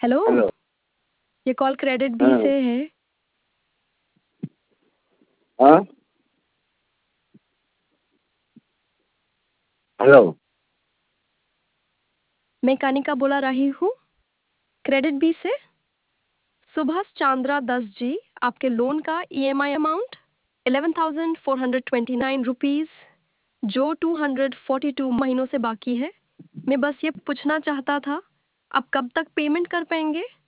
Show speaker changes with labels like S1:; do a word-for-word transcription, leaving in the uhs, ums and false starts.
S1: Hello.
S2: Hello.
S1: ये call CreditBee
S2: हाँ।
S1: से है।
S2: हाँ। हेलो।
S1: मैं कानिका बोला रही हूँ क्रेडिट बी से। सुभाष चांद्रा दस जी, आपके लोन का EMI amount eleven thousand four hundred twenty nine rupees जो टू हंड्रेड फोर्टी टू महीनों से बाकी है। मैं बस ये पूछना चाहता था, आप कब तक पेमेंट कर पाएंगे?